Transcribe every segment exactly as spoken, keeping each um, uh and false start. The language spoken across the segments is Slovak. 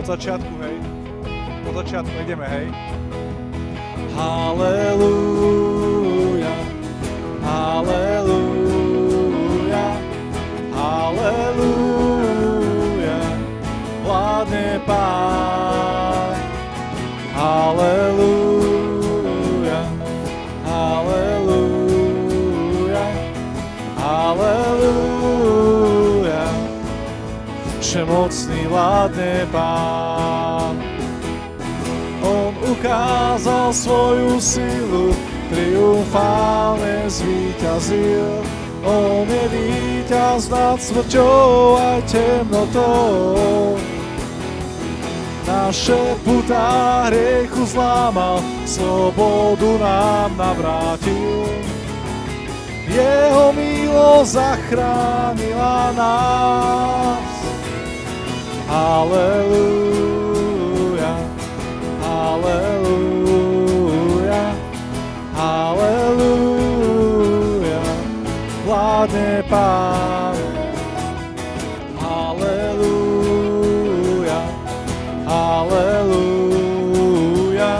Od začiatku, hej. Od začiatku ideme, hej. Halelúja, halelúja, halelúja, vládne Pán. Halelúja, halelúja, halelúja, všemocný vládne Pán. On ukázal svoju silu, triumfálne zvíťazil. On je víťaz nad smrťou aj temnotou. Naše putá hriechu zlámal, slobodu nám navrátil. Jeho milosť zachránila nás. Halelúja, halelúja, halelúja, vládne Pán. Halelúja, halelúja,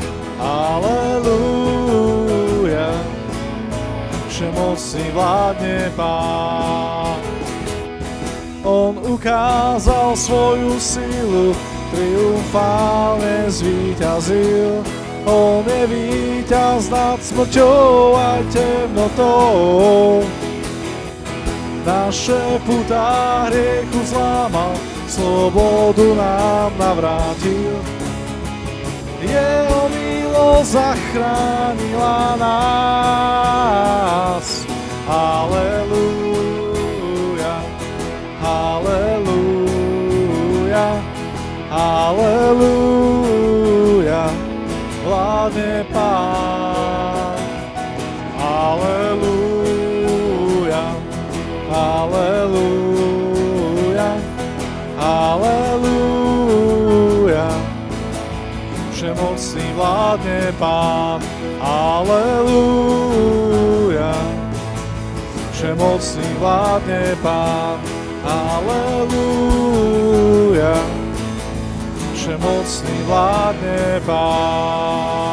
halelúja, všemocný vládne Pán. On ukázal svoju silu, triumfálne zvíťazil. On je víťaz nad smrťou aj temnotou. Naše putá hriechu zlámal, slobodu nám navrátil. Jeho milosť zachránila nás. Halelúja, halelúja, halelúja, vládne Pán. Halelúja, halelúja, halelúja, všemocný vládne Pán. Halelúja, všemocný vládne Pán. Halelúja, všemocný vládne Pán.